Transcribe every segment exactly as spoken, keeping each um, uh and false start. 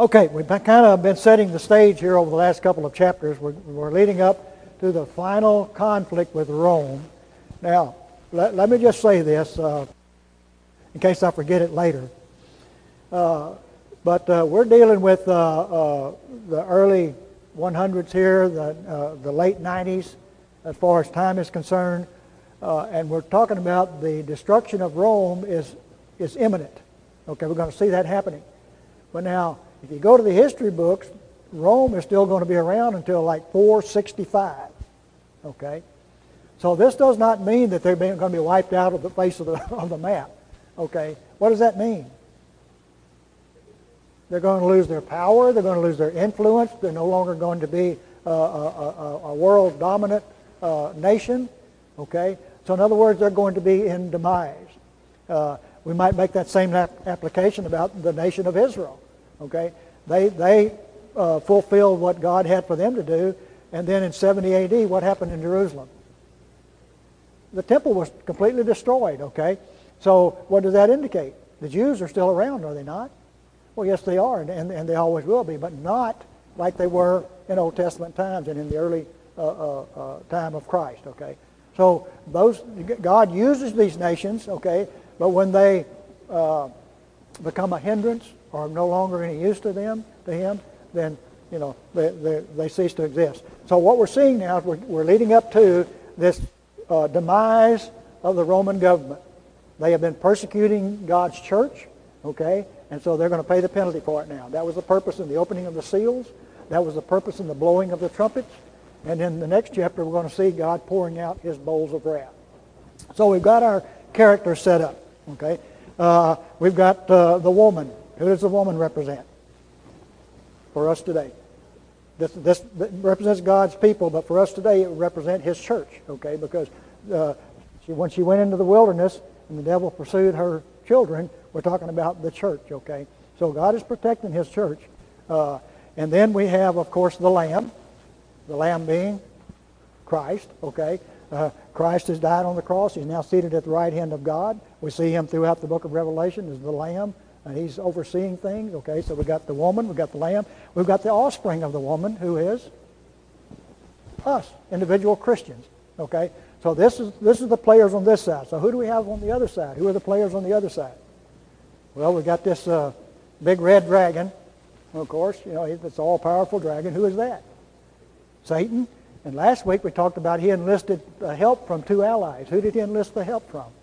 Okay, we've been, kind of been setting the stage here over the last couple of chapters. We're, we're leading up to the final conflict with Rome. Now, let, let me just say this, uh, in case I forget it later. Uh, but uh, we're dealing with uh, uh, the early hundreds here, the, uh, the late nineties, as far as time is concerned. Uh, and we're talking about the destruction of Rome is, is imminent. Okay, we're going to see that happening. But now, if you go to the history books, Rome is still going to be around until like four sixty-five. Okay? So this does not mean that they're going to be wiped out of the face of the, of the map. Okay? What does that mean? They're going to lose their power. They're going to lose their influence. They're no longer going to be uh, a, a, a world-dominant uh, nation. Okay? So in other words, they're going to be in demise. Uh, we might make that same ap- application about the nation of Israel. Okay, they they uh, fulfilled what God had for them to do, and then in seventy A D, what happened in Jerusalem? The temple was completely destroyed. Okay, so what does that indicate? The Jews are still around, are they not? Well, yes, they are, and and, and they always will be, but not like they were in Old Testament times and in the early uh, uh, uh, time of Christ. Okay, so those God uses these nations. Okay, but when they uh, become a hindrance or no longer any use to them, to him, then, you know, they, they, they cease to exist. So what we're seeing now is we're, we're leading up to this uh, demise of the Roman government. They have been persecuting God's church, okay, and so they're going to pay the penalty for it now. That was the purpose in the opening of the seals. That was the purpose in the blowing of the trumpets. And in the next chapter, we're going to see God pouring out his bowls of wrath. So we've got our characters set up, okay. Uh, we've got uh, the woman. Who does the woman represent for us today? This, this represents God's people, but for us today it would represent his church, okay? Because uh, she, when she went into the wilderness and the devil pursued her children, we're talking about the church, okay? So God is protecting his church. Uh, and then we have, of course, the Lamb, the Lamb being Christ, okay? Uh, Christ has died on the cross. He's now seated at the right hand of God. We see him throughout the book of Revelation as the Lamb. And he's overseeing things, okay? So we've got the woman, we've got the lamb, we've got the offspring of the woman, who is us, individual Christians, okay? So this is this is the players on this side. So who do we have on the other side? Who are the players on the other side? Well, we've got this uh, big red dragon, of course, you know, it's an all-powerful dragon. Who is that? Satan. And last week we talked about he enlisted uh, help from two allies. Who did he enlist the help from?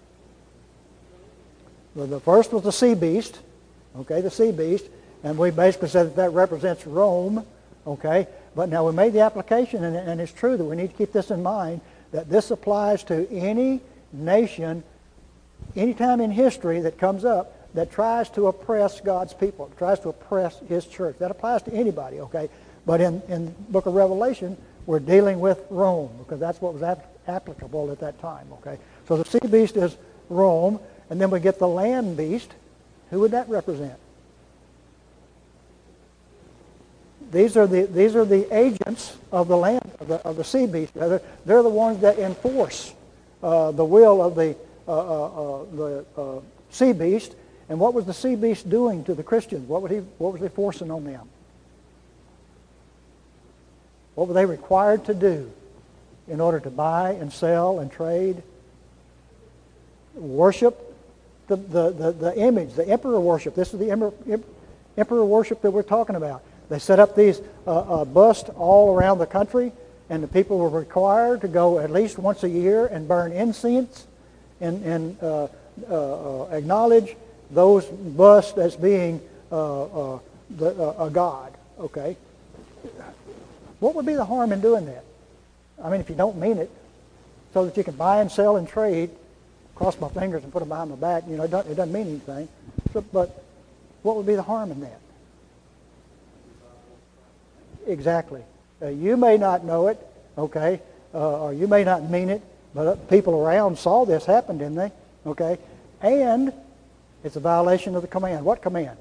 Well, the first was the sea beast. Okay, the sea beast, and we basically said that that represents Rome, okay? But now we made the application, and, and it's true that we need to keep this in mind, that this applies to any nation, any time in history that comes up that tries to oppress God's people, tries to oppress his church. That applies to anybody, okay? But in, in the book of Revelation, we're dealing with Rome, because that's what was ap- applicable at that time, okay? So the sea beast is Rome, and then we get the land beast. Who would that represent? These are the these are the agents of the land of the, of the sea beast. They're, they're the ones that enforce uh, the will of the uh, uh, uh, the uh, sea beast. And what was the sea beast doing to the Christians? What would he what was he forcing on them? What were they required to do in order to buy and sell and trade? Worship The, the, the, the image, the emperor worship. This is the emperor, emperor worship that we're talking about. They set up these uh, uh, busts all around the country, and the people were required to go at least once a year and burn incense and, and uh, uh, uh, acknowledge those busts as being uh, uh, the, uh, a god. Okay? What would be the harm in doing that? I mean, if you don't mean it, so that you can buy and sell and trade, cross my fingers and put them behind my back, you know, it doesn't, it doesn't mean anything. So, but what would be the harm in that? Exactly. Uh, you may not know it, okay, uh, or you may not mean it, but uh, people around saw this happen, didn't they? Okay, and it's a violation of the command. What command?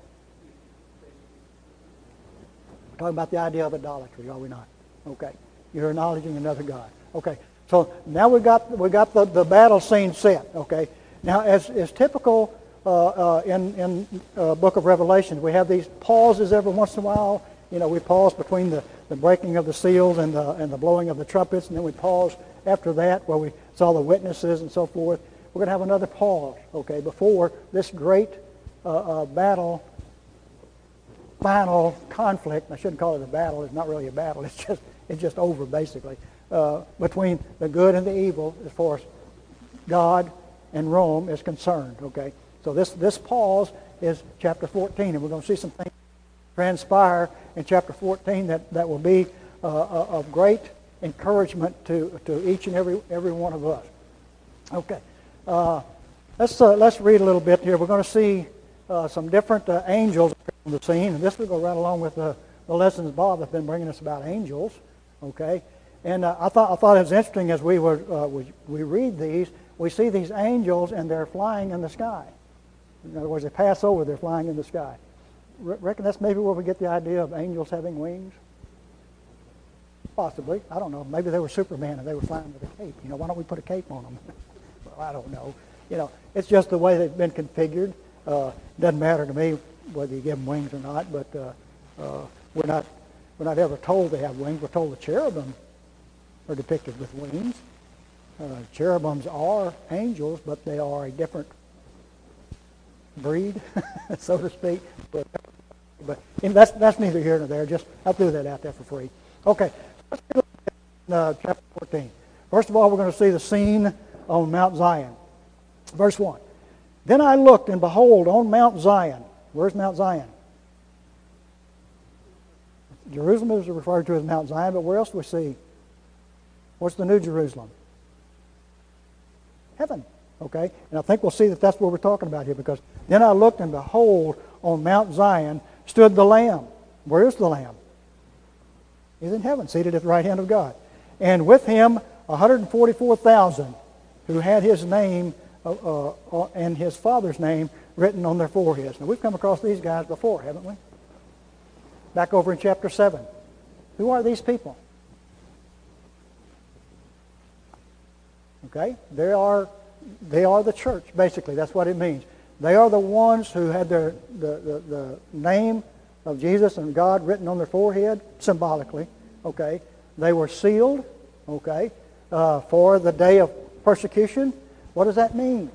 We're talking about the idea of idolatry, are we not? Okay, you're acknowledging another God. Okay. So now we got we got the, the battle scene set. Okay. Now, as is typical uh, uh, in in uh, Book of Revelation. We have these pauses every once in a while. You know, we pause between the, the breaking of the seals and the and the blowing of the trumpets, and then we pause after that where we saw the witnesses and so forth. We're going to have another pause, okay, before this great uh, uh, battle, final conflict. I shouldn't call it a battle. It's not really a battle. It's just it's just over basically uh, between the good and the evil as far as God and Rome is concerned. Okay, so this this pause is chapter fourteen, and we're going to see some things transpire in chapter fourteen that, that will be uh, of great encouragement to, to each and every every one of us. Okay, uh, let's uh, let's read a little bit here. We're going to see uh, some different uh, angels on the scene, and this will go right along with the, the lessons Bob has been bringing us about angels. Okay, and uh, I thought I thought it was interesting as we were uh, we, we read these, we see these angels and they're flying in the sky. In other words, they pass over, they're flying in the sky. Reckon that's maybe where we get the idea of angels having wings? Possibly. I don't know. Maybe they were Superman and they were flying with a cape. You know, why don't we put a cape on them? Well, I don't know. You know, it's just the way they've been configured. Uh, doesn't matter to me whether you give them wings or not, but uh, uh, we're not we're not ever told they have wings. We're told the cherubim are depicted with wings. Uh, cherubims are angels, but they are a different breed, so to speak. But, but and that's that's neither here nor there. Just I threw that out there for free. Okay, let's look at uh, chapter fourteen. First of all, we're going to see the scene on Mount Zion. Verse one. Then I looked, and behold, on Mount Zion. Where's Mount Zion? Jerusalem is referred to as Mount Zion, but where else do we see? What's the New Jerusalem? Heaven. Okay, and I think we'll see that that's what we're talking about here, because then I looked, and behold, on Mount Zion stood the Lamb. Where is the Lamb? He's in heaven, seated at the right hand of God. And with him one hundred forty-four thousand who had his name uh, uh, and his Father's name written on their foreheads. Now, we've come across these guys before, haven't we? Back over in chapter seven. Who are these people? Okay, they are they are the church, basically. That's what it means. They are the ones who had their the, the, the name of Jesus and God written on their forehead, symbolically. Okay, they were sealed. Okay, uh, for the day of persecution. What does that mean?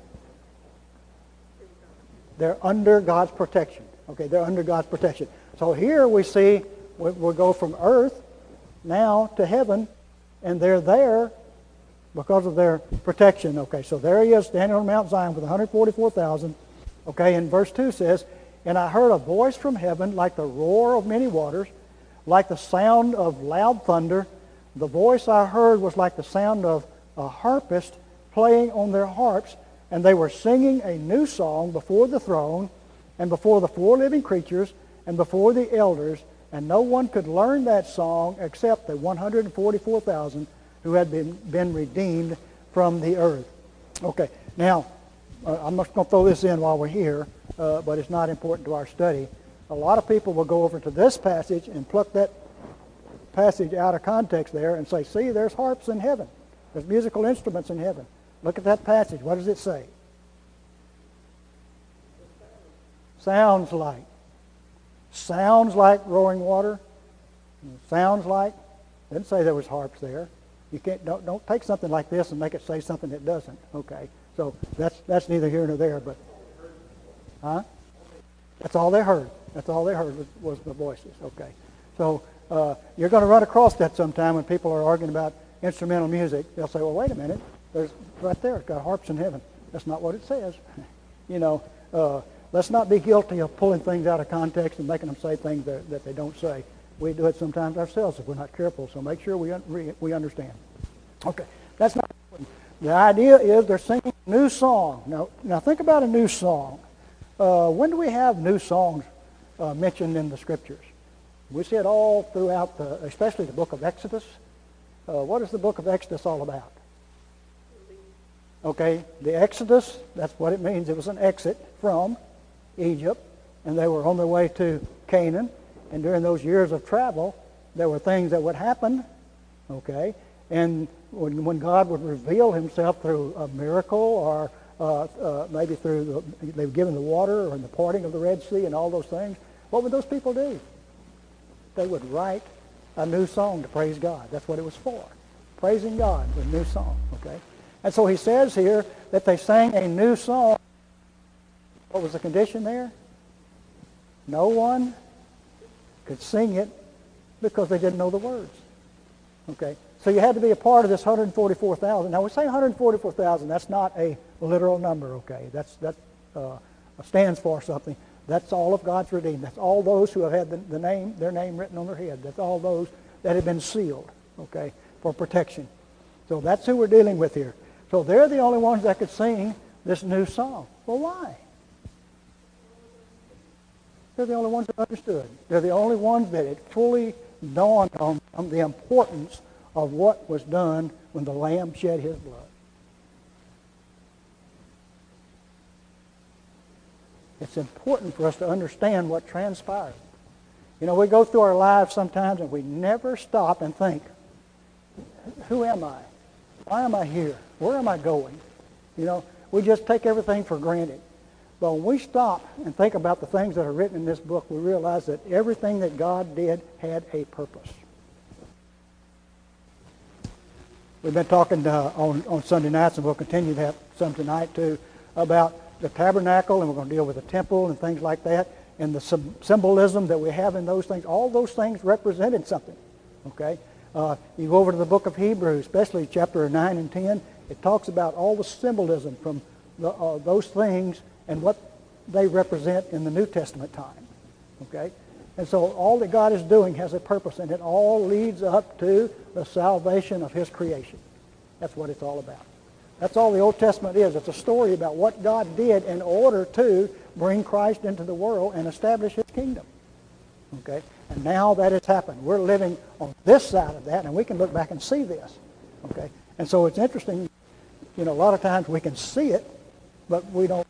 They're under God's protection. Okay, they're under God's protection. So here we see we, we go from earth now to heaven, and they're there because of their protection. Okay, so there he is standing on Mount Zion with one hundred forty-four thousand. Okay, and verse two says, and I heard a voice from heaven like the roar of many waters, like the sound of loud thunder. The voice I heard was like the sound of a harpist playing on their harps, and they were singing a new song before the throne and before the four living creatures and before the elders, and no one could learn that song except the one hundred forty-four thousand who had been, been redeemed from the earth. Okay, now, uh, I'm just going to throw this in while we're here, uh, but it's not important to our study. A lot of people will go over to this passage and pluck that passage out of context there and say, see, there's harps in heaven. There's musical instruments in heaven. Look at that passage. What does it say? Sounds like. Sounds like roaring water. Sounds like. Didn't say there was harps there. You can't don't don't take something like this and make it say something it doesn't. Okay. So that's that's neither here nor there, but huh? That's all they heard. That's all they heard was, was the voices. Okay. So uh, you're going to run across that sometime when people are arguing about instrumental music. They'll say, well, wait a minute. There's right there. It's got harps in heaven. That's not what it says. you know, uh, let's not be guilty of pulling things out of context and making them say things that, that they don't say. We do it sometimes ourselves if we're not careful. So make sure we un- we understand. Okay, that's not important. The idea is they're singing a new song. Now, now think about a new song. Uh, when do we have new songs uh, mentioned in the Scriptures? We see it all throughout, the, especially the book of Exodus. Uh, what is the book of Exodus all about? Okay, the Exodus, that's what it means. It was an exit from Egypt, and they were on their way to Canaan. And during those years of travel, there were things that would happen, okay? And when, when God would reveal himself through a miracle or uh, uh, maybe through the, they were given the water or in the parting of the Red Sea and all those things, what would those people do? They would write a new song to praise God. That's what it was for, praising God with a new song. Okay, and so he says here that they sang a new song. What was the condition there? No one could sing it because they didn't know the words. Okay, so you had to be a part of this one hundred forty-four thousand. Now we say one hundred forty-four thousand. That's not a literal number. Okay, that's that uh, stands for something. That's all of God's redeemed. That's all those who have had the, the name, their name written on their head. That's all those that have been sealed. Okay, for protection. So that's who we're dealing with here. So they're the only ones that could sing this new song. Well, why? They're the only ones that understood. They're the only ones that it fully dawned on them the importance of what was done when the Lamb shed his blood. It's important for us to understand what transpired. You know, we go through our lives sometimes and we never stop and think, who am I? Why am I here? Where am I going? You know, we just take everything for granted. But when we stop and think about the things that are written in this book, we realize that everything that God did had a purpose. We've been talking uh, on, on Sunday nights, and we'll continue to have some tonight too, about the tabernacle, and we're going to deal with the temple and things like that, and the symbolism that we have in those things. All those things represented something. Okay? Uh, you go over to the book of Hebrews, especially chapter nine and ten, it talks about all the symbolism from the, uh, those things and what they represent in the New Testament time. Okay? And so all that God is doing has a purpose, and it all leads up to the salvation of his creation. That's what it's all about. That's all the Old Testament is. It's a story about what God did in order to bring Christ into the world and establish his kingdom. Okay? And now that has happened. We're living on this side of that, and we can look back and see this. Okay? And so it's interesting, you know, a lot of times we can see it, but we don't.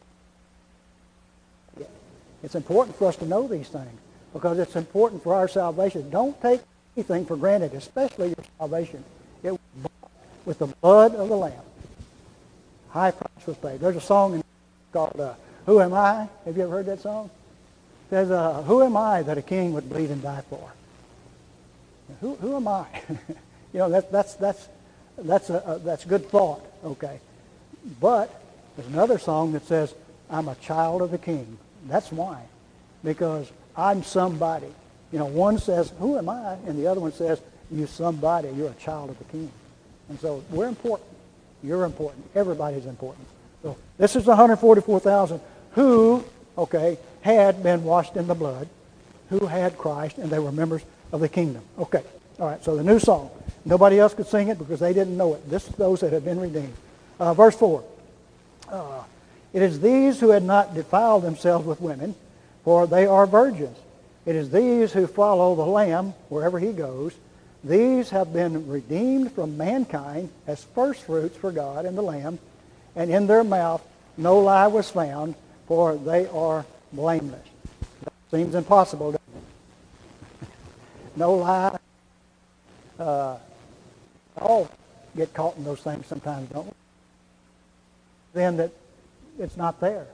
It's important for us to know these things because it's important for our salvation. Don't take anything for granted, especially your salvation. It was bought with the blood of the Lamb. High price was paid. There's a song called uh, Who Am I? Have you ever heard that song? It says, uh, who am I that a king would bleed and die for? Who, who am I? You know, that, that's, that's, that's, a, a, that's good thought, okay. But there's another song that says, I'm a child of the king. That's why. Because I'm somebody. You know, one says, who am I? And the other one says, you somebody. You're a child of the king. And so we're important. You're important. Everybody's important. So this is the one hundred forty-four thousand who, okay, had been washed in the blood, who had Christ, and they were members of the kingdom. Okay. All right. So the new song. Nobody else could sing it because they didn't know it. This is those that have been redeemed. Uh, verse four. Uh, it is these who had not defiled themselves with women, for they are virgins. It is these who follow the Lamb wherever he goes. These have been redeemed from mankind as firstfruits for God and the Lamb, and in their mouth no lie was found, for they are blameless. That seems impossible, doesn't it? No lie. Uh, all get caught in those things sometimes, don't we? Then that it's not there.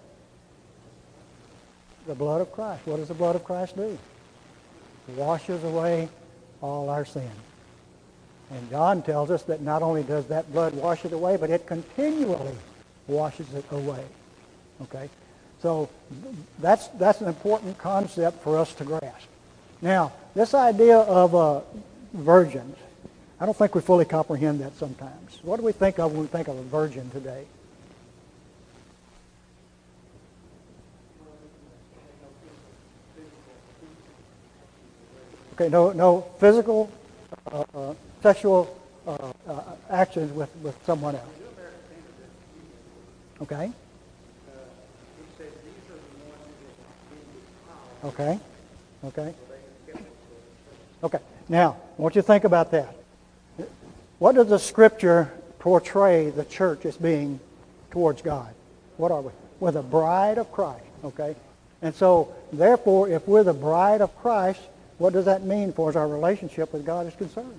The blood of Christ. What does the blood of Christ do? It washes away all our sin. And John tells us that not only does that blood wash it away, but it continually washes it away. Okay? So that's that's an important concept for us to grasp. Now, this idea of uh, virgins, I don't think we fully comprehend that sometimes. What do we think of when we think of a virgin today? Okay, no, no physical, uh, uh, sexual uh, uh, actions with, with someone else. Okay. Okay. Okay. Okay. Now, I want you to think about that. What does the Scripture portray the church as being towards God? What are we? We're the bride of Christ. Okay. And so, therefore, if we're the bride of Christ, what does that mean for as our relationship with God is concerned?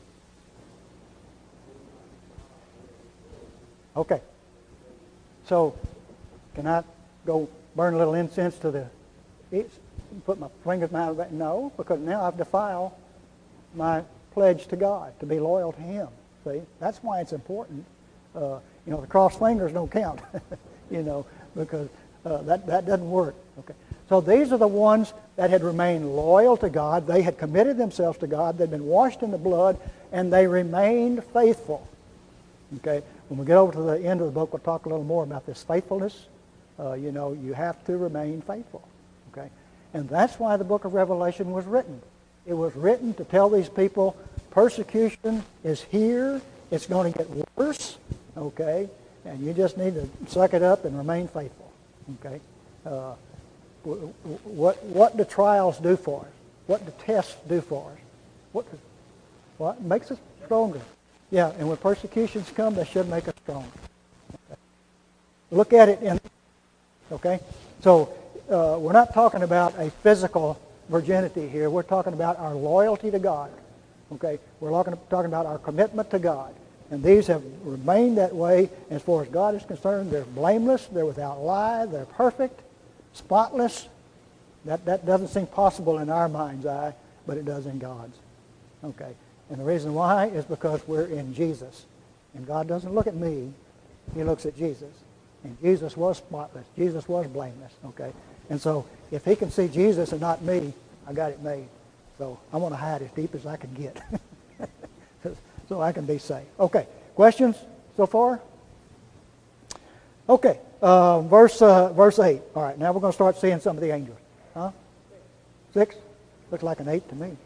Okay. So, Can I go burn a little incense to the, put my fingers behind my back? No, because now I've defiled my pledge to God, to be loyal to Him. See, that's why it's important. Uh, you know, the crossed fingers don't count, you know, because uh, that, that doesn't work. Okay. So these are the ones that had remained loyal to God. They had committed themselves to God. They'd been washed in the blood, and they remained faithful. Okay. When we get over to the end of the book, we'll talk a little more about this faithfulness. Uh, you know, you have to remain faithful. Okay. And that's why the book of Revelation was written. It was written to tell these people persecution is here. It's going to get worse. Okay. And you just need to suck it up and remain faithful. Okay. Uh, what what do trials do for us? What do tests do for us? What does, what makes us stronger? Yeah, and when persecutions come, they should make us stronger. Okay. Look at it in, okay? So uh, we're not talking about a physical virginity here. We're talking about our loyalty to God. Okay? We're talking, talking about our commitment to God. And these have remained that way. As far as God is concerned, they're blameless, they're without lie, they're perfect, spotless. That, that doesn't seem possible in our mind's eye, but it does in God's. Okay? And the reason why is because we're in Jesus. And God doesn't look at me. He looks at Jesus. And Jesus was spotless. Jesus was blameless. Okay? And so if he can see Jesus and not me, I got it made. So I'm going to hide as deep as I can get so I can be safe. Okay. Questions so far? Okay. Uh, verse uh, verse eight. All right. Now we're going to start seeing some of the angels. Huh? Six? Looks like an eight to me.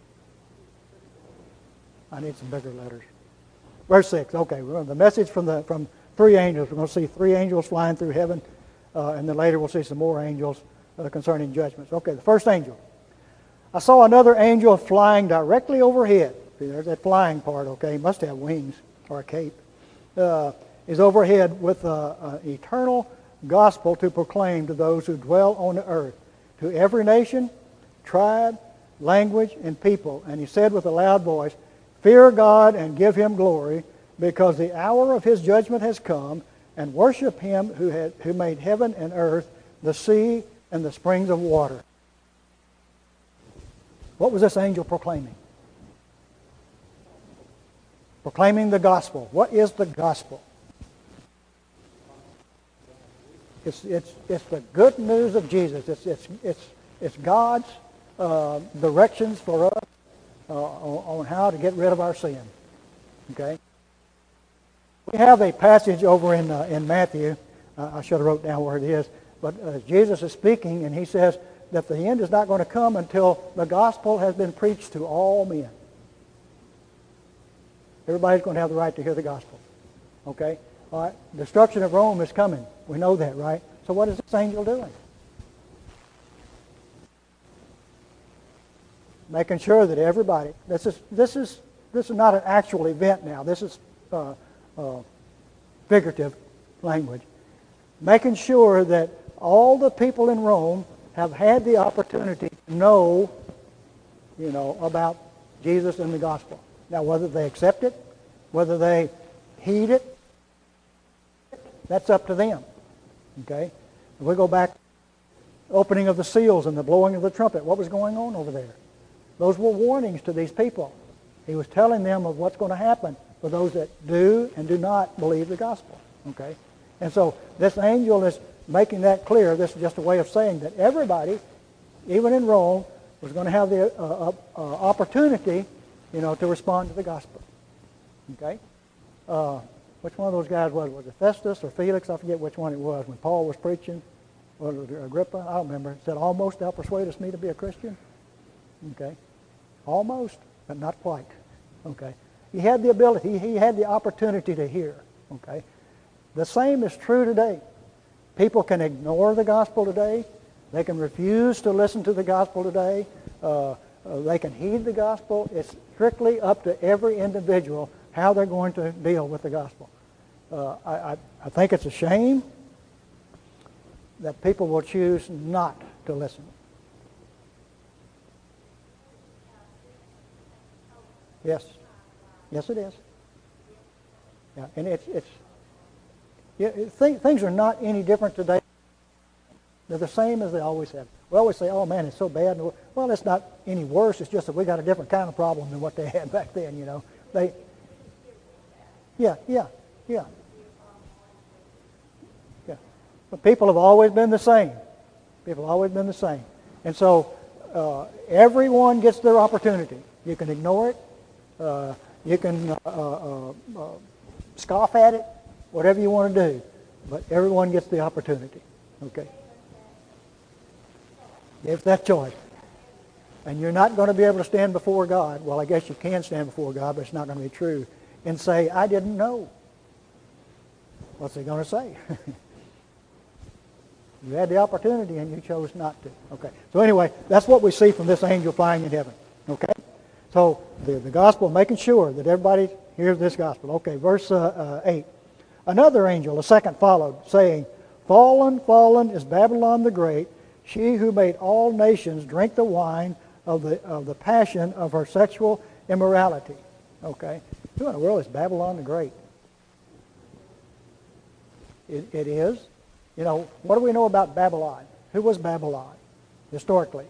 I need some bigger letters. Verse six. Okay. We're the message from the from three angels. We're going to see three angels flying through heaven, uh, and then later we'll see some more angels uh, concerning judgments. Okay. The first angel. I saw another angel flying directly overhead. See, there's that flying part. Okay. He must have wings or a cape. Uh, is overhead with an eternal gospel to proclaim to those who dwell on the earth, to every nation, tribe, language, and people. And he said with a loud voice, "Fear God and give him glory, because the hour of his judgment has come, and worship him who, had, who made heaven and earth, the sea, and the springs of water." What was this angel proclaiming? Proclaiming the gospel. What is the gospel? It's, it's, it's the good news of Jesus. It's, it's, it's, it's God's uh, directions for us uh, on, on how to get rid of our sin. Okay? We have a passage over in, uh, in Matthew. Uh, I should have wrote down where it is. But uh, Jesus is speaking, and he says that the end is not going to come until the gospel has been preached to all men. Everybody's going to have the right to hear the gospel. Okay? All right? Destruction of Rome is coming. We know that, right? So what is this angel doing? Making sure that everybody, this is this is this is not an actual event now. This is uh, uh, figurative language. Making sure that all the people in Rome have had the opportunity to know, you know, about Jesus and the gospel. Now, whether they accept it, whether they heed it, that's up to them. Okay? If we go back, opening of the seals and the blowing of the trumpet, what was going on over there? Those were warnings to these people. He was telling them of what's going to happen for those that do and do not believe the gospel. Okay? And so this angel is making that clear. This is just a way of saying that everybody, even in Rome, was going to have the uh, uh, opportunity, you know, to respond to the gospel. Okay? Uh, which one of those guys was it? Was it Festus or Felix? I forget which one it was. When Paul was preaching, was it Agrippa? I don't remember. It said, "Almost thou persuadest me to be a Christian." Okay? Almost, but not quite. Okay? He had the ability. He had the opportunity to hear. Okay? The same is true today. People can ignore the gospel today. They can refuse to listen to the gospel today. Uh, uh, they can heed the gospel. It's strictly up to every individual how they're going to deal with the gospel. Uh, I, I, I think it's a shame that people will choose not to listen. Yes. Yes, it is. Yeah, and it's it's Yeah, th- things are not any different today. They're the same as they always have. We always say, oh man, it's so bad. Well, it's not any worse. It's just that we got a different kind of problem than what they had back then, you know. They, yeah, yeah, yeah. Yeah. But people have always been the same. People have always been the same. And so uh, everyone gets their opportunity. You can ignore it. Uh, you can uh, uh, uh, scoff at it, whatever you want to do. But everyone gets the opportunity. Okay? It's that choice. And you're not going to be able to stand before God. Well, I guess you can stand before God, but it's not going to be true. And say, I didn't know. What's he going to say? You had the opportunity and you chose not to. Okay. So anyway, that's what we see from this angel flying in heaven. Okay. So the, the gospel, making sure that everybody hears this gospel. Okay, verse uh, uh, eight. Another angel, a second, followed, saying, Fallen, fallen is Babylon the Great, she who made all nations drink the wine of the of the passion of her sexual immorality. Okay. Who in the world is Babylon the Great? It, it is. You know, what do we know about Babylon? Who was Babylon historically?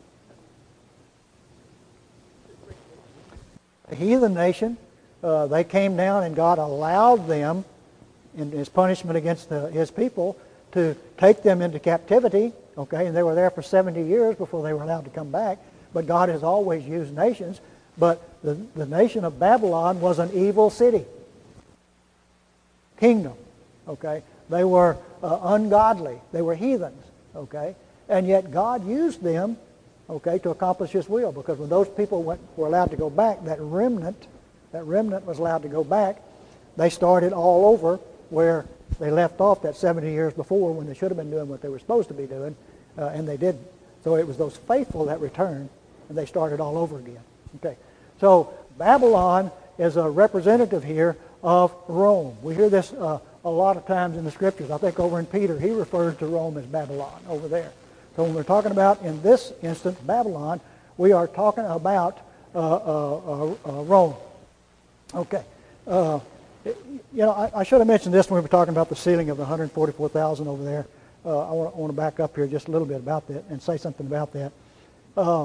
A heathen nation. Uh, they came down and God allowed them, in his punishment against the, his people, to take them into captivity. Okay, and they were there for seventy years before they were allowed to come back. But God has always used nations. But the, the nation of Babylon was an evil city. Kingdom. Okay. They were uh, ungodly. They were heathens. Okay. And yet God used them, okay, to accomplish his will. Because when those people went, were allowed to go back, that remnant, that remnant was allowed to go back, they started all over where they left off that seventy years before when they should have been doing what they were supposed to be doing, uh, and they didn't. So it was those faithful that returned, and they started all over again. Okay. So Babylon is a representative here of Rome. We hear this uh, a lot of times in the Scriptures. I think over in Peter, he referred to Rome as Babylon over there. So when we're talking about, in this instance, Babylon, we are talking about uh, uh, uh, uh, Rome. Okay. Uh, you know, I, I should have mentioned this when we were talking about the sealing of the one hundred forty-four thousand over there. Uh, I, want, I want to back up here just a little bit about that and say something about that. Uh,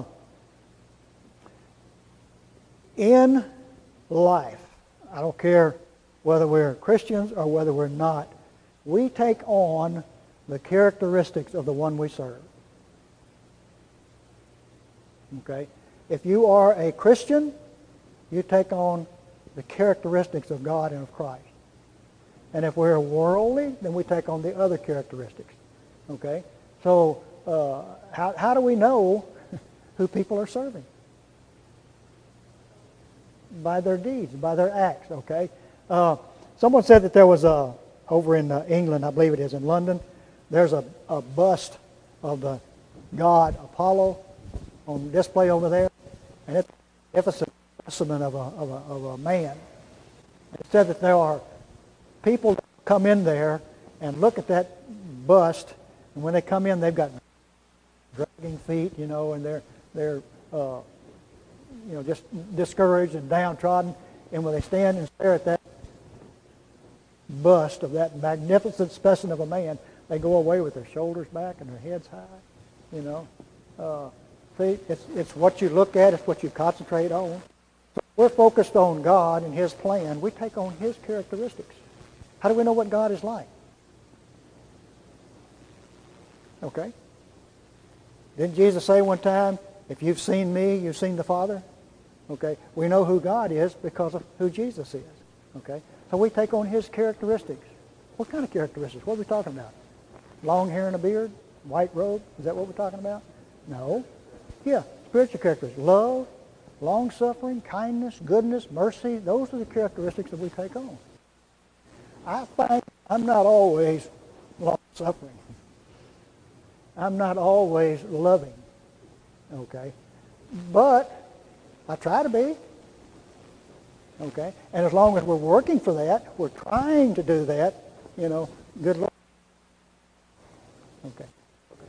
in life, I don't care whether we're Christians or whether we're not, we take on the characteristics of the one we serve. Okay? If you are a Christian, you take on the characteristics of God and of Christ. And if we're worldly, then we take on the other characteristics. Okay? So uh, how, how do we know who people are serving? By their deeds, by their acts. Okay? Uh, someone said that there was a, over in uh, England, I believe it is, in London, there's a, a bust of the god Apollo on display over there, and it's a specimen of a, of a, of a man. It said that there are people that come in there and look at that bust, and when they come in, they've got dragging feet, you know, and they're they're uh, you know just discouraged and downtrodden. And when they stand and stare at that bust of that magnificent specimen of a man, they go away with their shoulders back and their heads high. You know, uh, see, it's it's what you look at, it's what you concentrate on. So we're focused on God and His plan. We take on His characteristics. How do we know what God is like? Okay. Didn't Jesus say one time, if you've seen me, you've seen the Father? Okay. We know who God is because of who Jesus is. Okay. So we take on His characteristics. What kind of characteristics? What are we talking about? Long hair and a beard? White robe? Is that what we're talking about? No. Yeah. Spiritual characteristics. Love, long-suffering, kindness, goodness, mercy. Those are the characteristics that we take on. I find I'm not always long-suffering. I'm not always loving, okay? But I try to be, okay? And as long as we're working for that, we're trying to do that, you know, good Lord. Okay.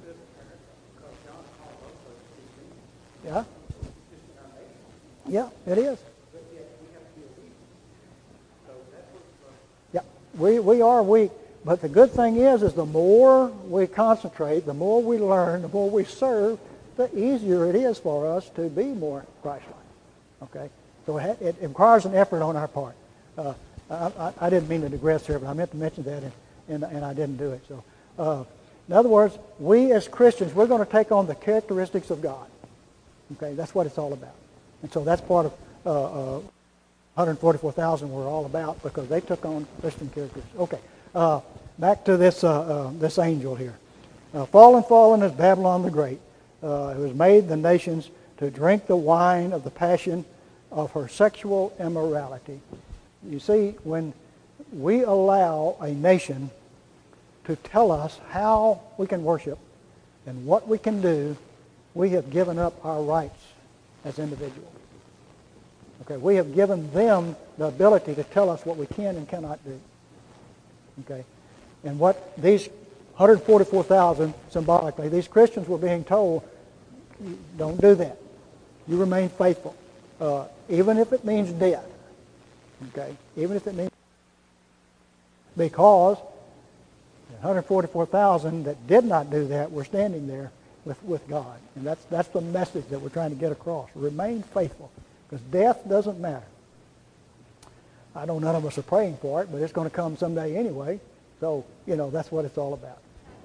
Yeah? Yeah, it is. Yeah, we, we are weak, but the good thing is, is the more we concentrate, the more we learn, the more we serve, the easier it is for us to be more Christ-like. Okay? So it, it requires an effort on our part. Uh, I, I, I didn't mean to digress here, but I meant to mention that, and, and, and I didn't do it. So, uh, in other words, we as Christians, we're going to take on the characteristics of God. Okay? That's what it's all about. And so that's part of uh, uh, one hundred forty-four thousand we're all about, because they took on Christian characteristics. Okay. Uh, back to this uh, uh, this angel here. Uh, fallen, fallen is Babylon the Great, uh, who has made the nations to drink the wine of the passion of her sexual immorality. You see, when we allow a nation to tell us how we can worship and what we can do, we have given up our rights as individuals. Okay, we have given them the ability to tell us what we can and cannot do. Okay, and what these one hundred forty-four thousand, symbolically, these Christians were being told, don't do that. You remain faithful, uh, even if it means death. Okay, even if it means, because the one hundred forty-four thousand that did not do that were standing there with, with God. And that's, that's the message that we're trying to get across. Remain faithful, because death doesn't matter. I know none of us are praying for it, but it's going to come someday anyway. So, you know, that's what it's all about.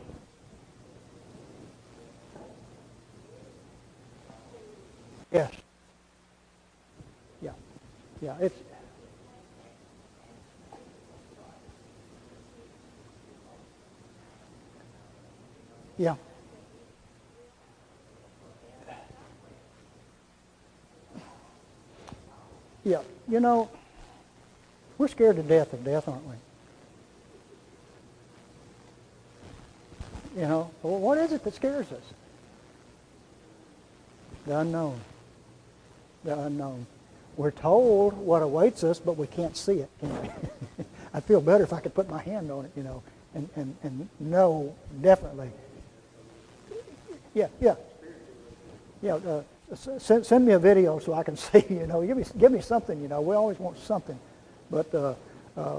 Yes. Yeah. Yeah, it's... Yeah. Yeah, you know, we're scared to death of death, aren't we? You know, well, what is it that scares us? The unknown. The unknown. We're told what awaits us, but we can't see it, can we? I'd feel better if I could put my hand on it, you know, and, and, and know definitely. Yeah, yeah. Yeah, uh, send, send me a video so I can see, you know. Give me, give me something, you know. We always want something. But uh, uh,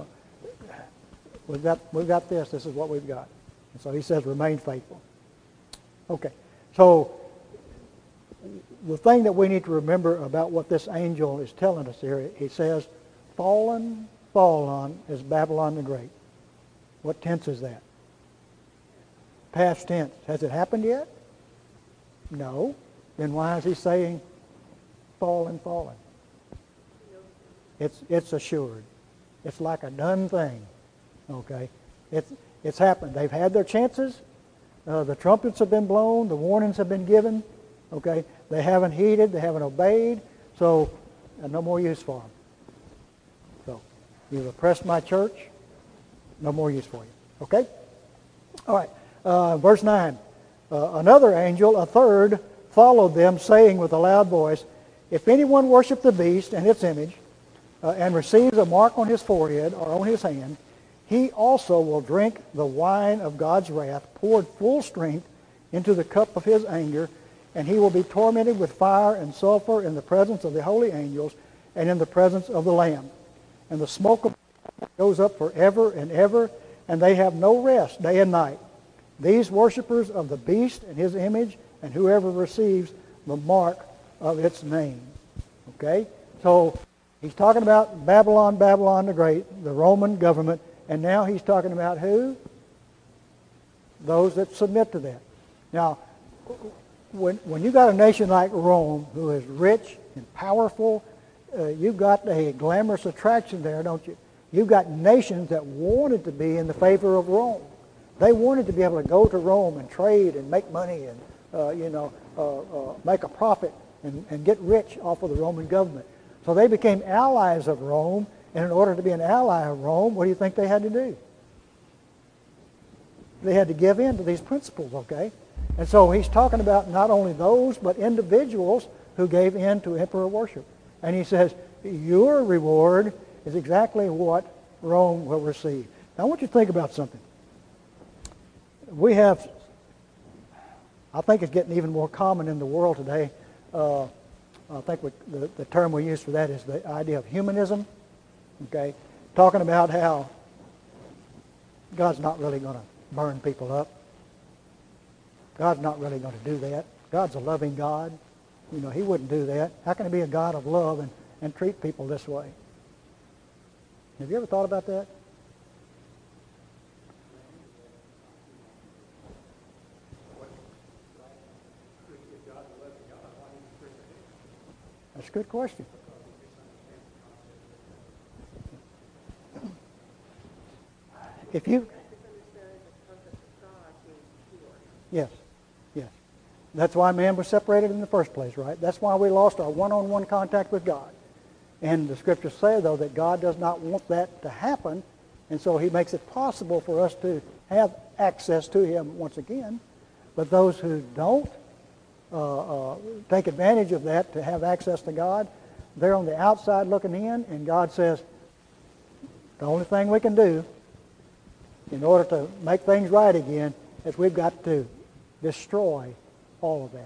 we've got, we've got this. This is what we've got. And so he says, remain faithful. Okay. So the thing that we need to remember about what this angel is telling us here, he says, fallen, fallen is Babylon the Great. What tense is that? Past tense. Has it happened yet? No. Then why is he saying fallen, fallen? It's it's assured. It's like a done thing. Okay? It's it's happened. They've had their chances. Uh, the trumpets have been blown. The warnings have been given. Okay? They haven't heeded. They haven't obeyed. So uh, no more use for them. So you've oppressed my church. No more use for you. Okay? All right. Uh, verse nine. Uh, another angel, a third, followed them, saying with a loud voice, if anyone worship the beast and its image, uh, and receives a mark on his forehead or on his hand, he also will drink the wine of God's wrath, poured full strength into the cup of his anger, and he will be tormented with fire and sulfur in the presence of the holy angels and in the presence of the Lamb. And the smoke of goes up forever and ever, and they have no rest day and night. These worshipers of the beast and his image, and whoever receives the mark of its name. Okay? So he's talking about Babylon, Babylon the Great, the Roman government, and now he's talking about who? Those that submit to that. Now, when when you got a nation like Rome, who is rich and powerful, uh, you've got a glamorous attraction there, don't you? You've got nations that wanted to be in the favor of Rome. They wanted to be able to go to Rome and trade and make money and, uh, you know, uh, uh, make a profit and, and get rich off of the Roman government. So they became allies of Rome, and in order to be an ally of Rome, what do you think they had to do? They had to give in to these principles, okay? And so he's talking about not only those, but individuals who gave in to emperor worship. And he says, your reward is exactly what Rome will receive. Now I want you to think about something. We have, I think it's getting even more common in the world today. Uh, I think we, the, the term we use for that is the idea of humanism. Okay, talking about how God's not really going to burn people up. God's not really going to do that. God's a loving God. You know, He wouldn't do that. How can He be a God of love and, and treat people this way? Have you ever thought about that? That's a good question. If you, yes, yes. That's why man was separated in the first place, right? That's why we lost our one-on-one contact with God. And the Scriptures say, though, that God does not want that to happen, and so He makes it possible for us to have access to Him once again. But those who don't uh, uh, take advantage of that to have access to God, they're on the outside looking in, and God says, the only thing we can do in order to make things right again is we've got to destroy all of that.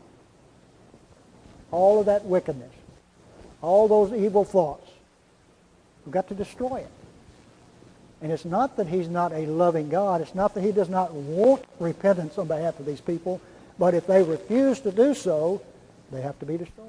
All of that wickedness. All those evil thoughts. We've got to destroy it. And it's not that He's not a loving God. It's not that He does not want repentance on behalf of these people. But if they refuse to do so, they have to be destroyed.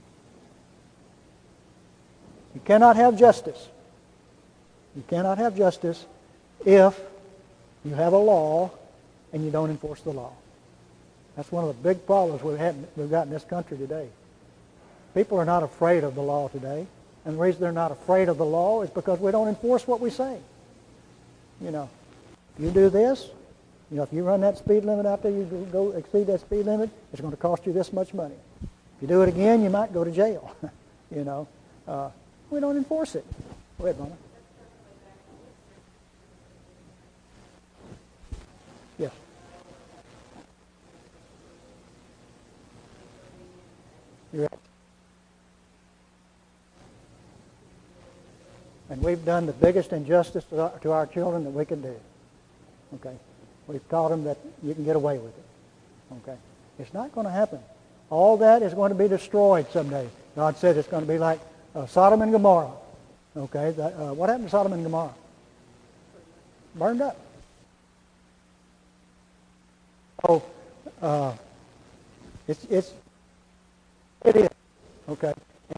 You cannot have justice. You cannot have justice if you have a law and you don't enforce the law. That's one of the big problems we've, had, we've got in this country today. People are not afraid of the law today. And the reason they're not afraid of the law is because we don't enforce what we say. You know, if you do this, you know, if you run that speed limit out there, you go exceed that speed limit, it's going to cost you this much money. If you do it again, you might go to jail. You know, uh, we don't enforce it. Go ahead, Mama. Yes. You're right. And we've done the biggest injustice to our, to our children that we can do. Okay? We've taught them that you can get away with it. Okay? It's not going to happen. All that is going to be destroyed someday. God said it's going to be like uh, Sodom and Gomorrah. Okay? That, uh, what happened to Sodom and Gomorrah? Burned up. So, uh, it's, it's, it is. Okay?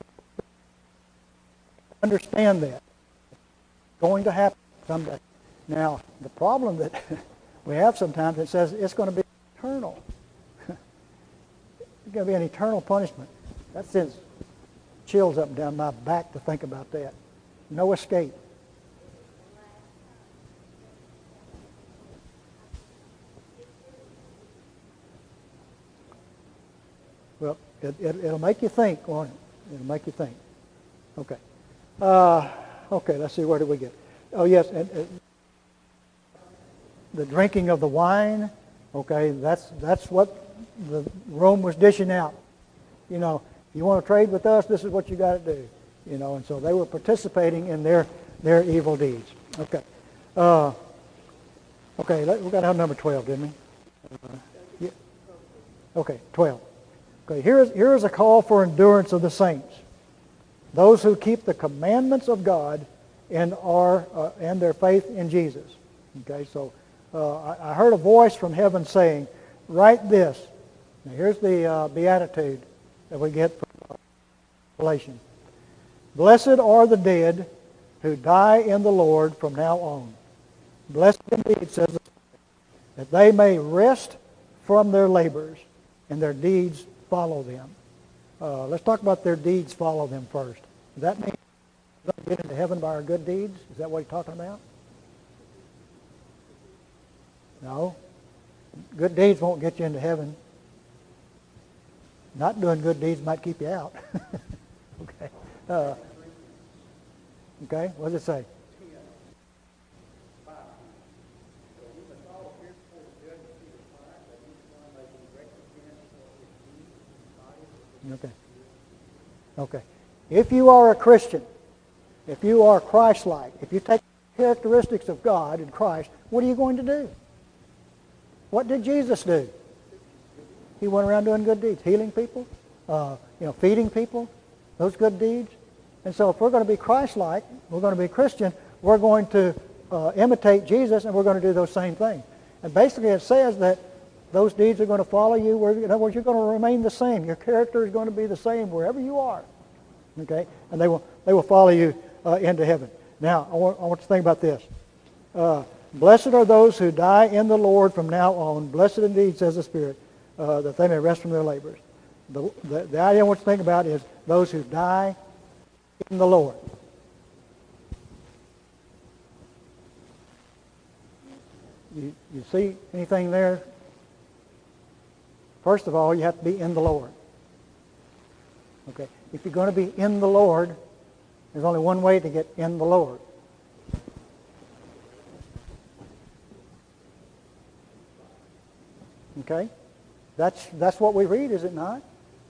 Understand that. It's going to happen someday. Now, the problem that we have sometimes, it says it's going to be eternal. It's going to be an eternal punishment. That sends chills up and down my back to think about that. No escape. Well, it, it, it'll make you think, won't it? It'll make you think. Okay. Uh, okay, let's see, where did we get? Oh, yes, and, and the drinking of the wine, okay, that's that's what the Rome was dishing out. You know, you want to trade with us, this is what you got to do. You know, and so they were participating in their their evil deeds. Okay. Uh, okay, let, we got out number twelve, didn't we? Uh, yeah. Okay, twelve. Okay, here's, here's a call for endurance of the saints. Those who keep the commandments of God and, are, uh, and their faith in Jesus. Okay, so uh, I, I heard a voice from heaven saying, write this. Now here's the uh, beatitude that we get from Revelation. Blessed are the dead who die in the Lord from now on. Blessed indeed, says the Spirit, that they may rest from their labors and their deeds follow them. Uh, let's talk about their deeds follow them first. Does that mean we're going to get into heaven by our good deeds? Is that what he's talking about? No. Good deeds won't get you into heaven. Not doing good deeds might keep you out. Okay. Uh, okay, what does it say? Okay. Okay. If you are a Christian, if you are Christ-like, if you take the characteristics of God and Christ, what are you going to do? What did Jesus do? He went around doing good deeds, healing people, uh, you know, feeding people, those good deeds. And so if we're going to be Christ-like, we're going to be Christian, we're going to uh, imitate Jesus, and we're going to do those same things. And basically it says that those deeds are going to follow you. Where, in other words, you're going to remain the same. Your character is going to be the same wherever you are. Okay? And they will they will follow you uh, into heaven. Now, I want, I want you to think about this. Uh, Blessed are those who die in the Lord from now on. Blessed indeed, says the Spirit, uh, that they may rest from their labors. The, the, the idea I want you to think about is those who die in the Lord. You, you see anything there? First of all, you have to be in the Lord. Okay. If you're going to be in the Lord, there's only one way to get in the Lord. Okay? That's that's what we read, is it not?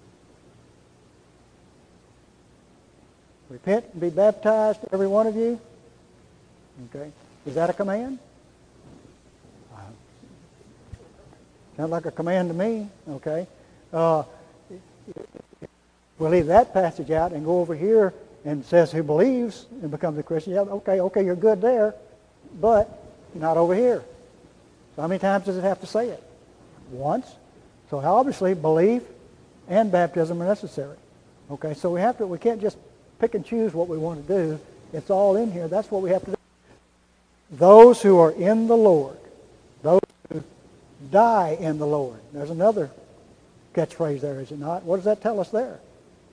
Repent and be baptized, every one of you. Okay? Is that a command? Uh, sounds like a command to me. Okay? Uh, we'll leave that passage out and go over here and says who believes and becomes a Christian. Yeah, okay, okay, you're good there, but not over here. So how many times does it have to say it? Once. So obviously belief and baptism are necessary. Okay, so we have to we can't just pick and choose what we want to do. It's all in here. That's what we have to do. Those who are in the Lord, those who die in the Lord. There's another catchphrase there, is it not? What does that tell us there?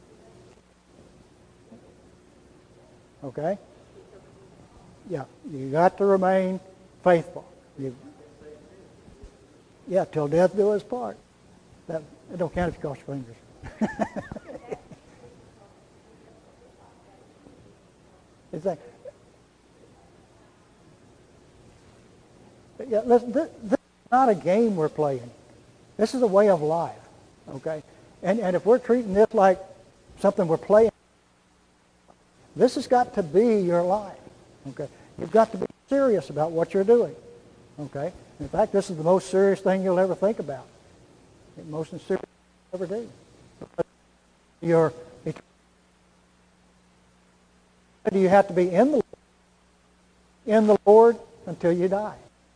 Okay? Yeah, you got to remain faithful. You, yeah, till death do us part. That, that don't count if you cross your fingers. It's like, yeah, listen, this, this is not a game we're playing. This is a way of life, okay? And and if we're treating this like something we're playing, this has got to be your life, okay? You've got to be serious about what you're doing, okay? In fact, this is the most serious thing you'll ever think about. The most serious thing you'll ever do. You're, do you have to be in the in the Lord until you die?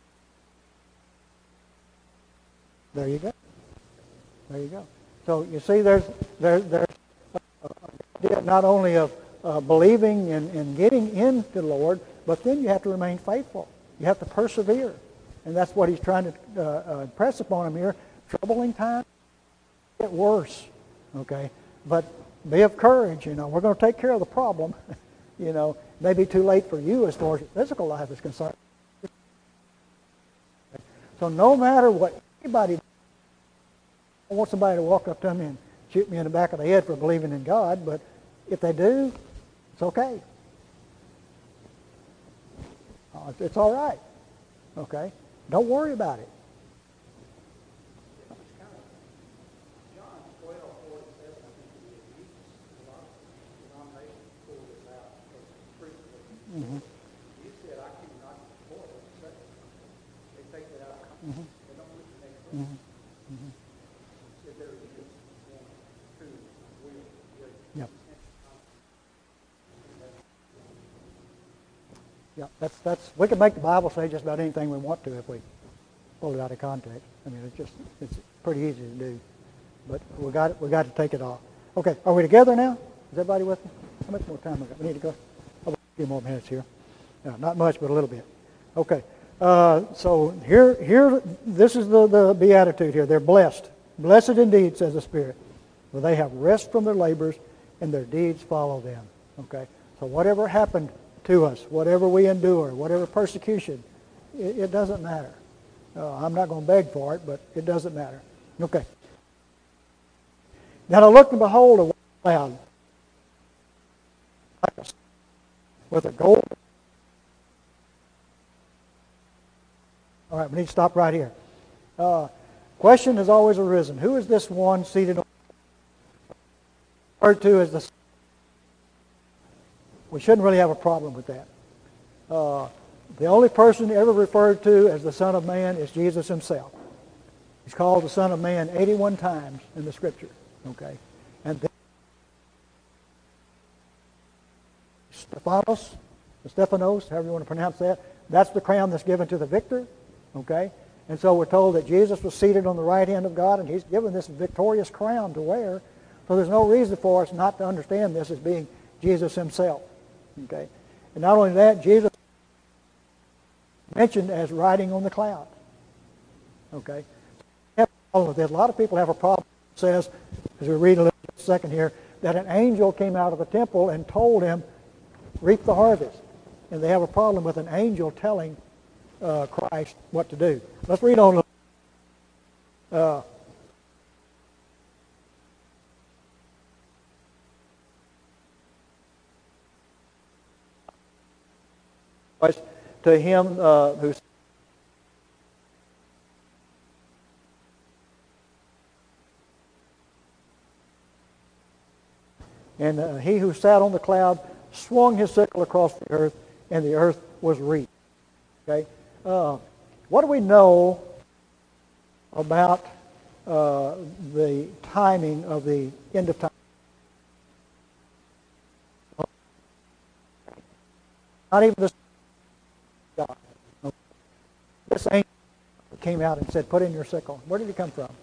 There you go. There you go. So you see, there's there, there's uh, not only of uh, believing and, and getting into the Lord, but then you have to remain faithful. You have to persevere, and that's what he's trying to uh, uh, impress upon him here. Troubling times get worse, okay, but be of courage. You know, we're going to take care of the problem. You know, it may be too late for you as far as your physical life is concerned. So no matter what anybody, I want somebody to walk up to me and shoot me in the back of the head for believing in God, but if they do, it's okay. Uh, it's all right. Okay? Don't worry about it. Mm-hmm. You said, I keep not support it. They take it out. Mm-hmm. They don't look at it. Mm-hmm. Mm-hmm. Said there is one, two, three, three. Yep. Yeah, that's that's. We can make the Bible say just about anything we want to if we pull it out of context. I mean, it's just it's pretty easy to do, but we got we got to take it off. Okay, are we together now? Is everybody with me? How much more time we got? We need to go. A few more minutes here. No, not much, but a little bit. Okay. Uh, so here, here, this is the, the beatitude here. They're blessed. Blessed indeed, says the Spirit, for they have rest from their labors, and their deeds follow them. Okay. So whatever happened to us, whatever we endure, whatever persecution, it, it doesn't matter. Uh, I'm not going to beg for it, but it doesn't matter. Okay. Then I looked and behold a white cloud, like a with a gold. All right, we need to stop right here. Uh, question has always arisen. Who is this one seated on? Referred to as the. We shouldn't really have a problem with that. Uh, the only person ever referred to as the Son of Man is Jesus himself. He's called the Son of Man eighty-one times in the Scripture. Okay, and then Stephanos, Stephanos, however you want to pronounce that, that's the crown that's given to the victor. Okay? And so we're told that Jesus was seated on the right hand of God, and he's given this victorious crown to wear. So there's no reason for us not to understand this as being Jesus himself. Okay? And not only that, Jesus mentioned as riding on the cloud. Okay? A lot of people have a problem. It says, as we read a little second here, that an angel came out of the temple and told him, reap the harvest. And they have a problem with an angel telling uh, Christ what to do. Let's read on a little. Uh, to him uh, who and uh, he who sat on the cloud swung his sickle across the earth, and the earth was reaped. Okay, uh, what do we know about uh, the timing of the end of time? Not even this. God. This angel came out and said, "Put in your sickle." Where did he come from?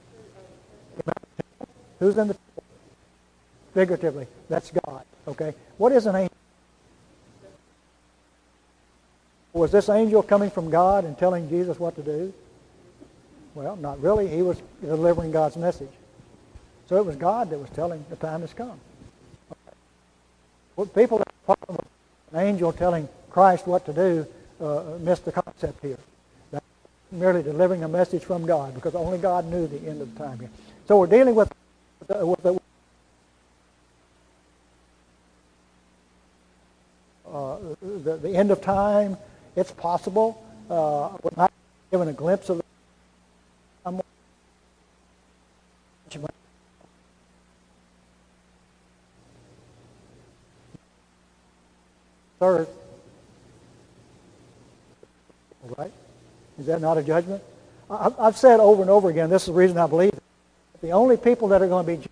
Who's in the temple? Figuratively, that's God. Okay, what is an angel? Was this angel coming from God and telling Jesus what to do? Well, not really. He was delivering God's message. So it was God that was telling the time has come. Okay. Well, people that have a problem with an angel telling Christ what to do uh, miss the concept here. That's merely delivering a message from God, because only God knew the end of the time here. So we're dealing with, with the Uh, the, the end of time. It's possible. Uh, we're not given a glimpse of the earth. All right? Is that not a judgment? I, I've said over and over again, this is the reason I believe it. The only people that are going to be judged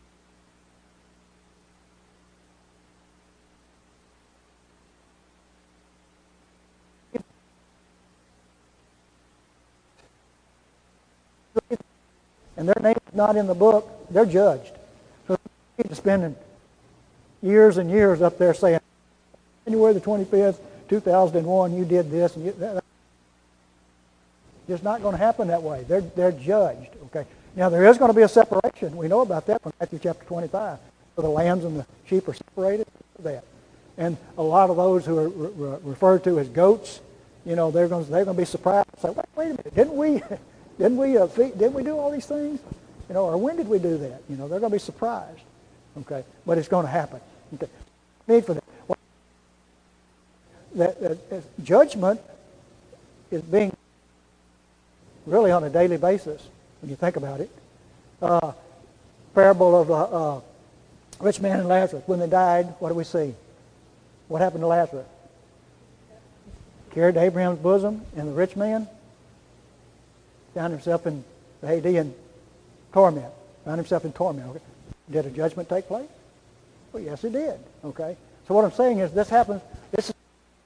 and their name is not in the book, they're judged. So they need to spend years and years up there saying, January the twenty-fifth, two thousand one, you did this. And you, that, it's not going to happen that way. They're, they're judged. Okay. Now, there is going to be a separation. We know about that from Matthew chapter twenty-five. So the lambs and the sheep are separated. That. And a lot of those who are re- referred to as goats, you know, they're going to, they're going to be surprised and say, wait, wait a minute, didn't we... Didn't we, uh, feed, didn't we do all these things? You know, or when did we do that? You know, they're going to be surprised. Okay, but it's going to happen. Okay, need for that. Well, that, that, that judgment is being really on a daily basis when you think about it. Uh, parable of the uh, uh, rich man and Lazarus. When they died, what do we see? What happened to Lazarus? Carried to Abraham's bosom, and the rich man found himself in the Hadean torment. Found himself in torment. Okay. Did a judgment take place? Well, yes, it did. Okay. So what I'm saying is, this happens. This is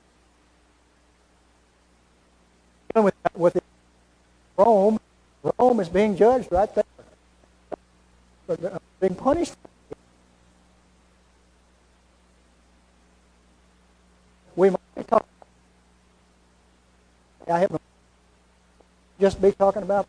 with, with Rome. Rome is being judged right there, but being punished. We might be talking. I have. Just be talking about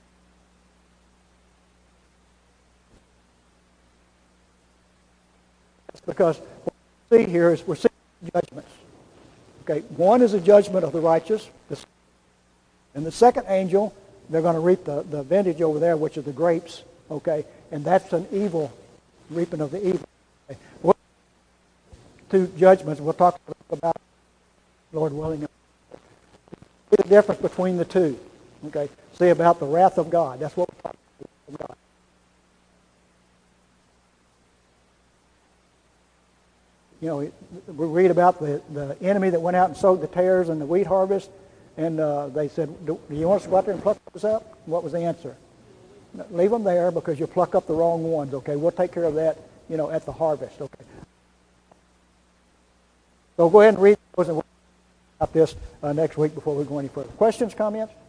because what we see here is we're seeing judgments. Okay, one is a judgment of the righteous, and the second angel, they're going to reap the, the vintage over there, which is the grapes. Okay, and that's an evil reaping of the evil. Okay. Well, two judgments. We'll talk about, Lord willing, the difference between the two. Okay, see about the wrath of God. That's what we're talking about. God. You know, we read about the, the enemy that went out and sowed the tares in the wheat harvest, and uh, they said, do, do you want us to go out there and pluck those up? What was the answer? Leave them there because you'll pluck up the wrong ones. Okay, we'll take care of that, you know, at the harvest. Okay. So go ahead and read those. And about this uh, next week before we go any further. Questions, comments?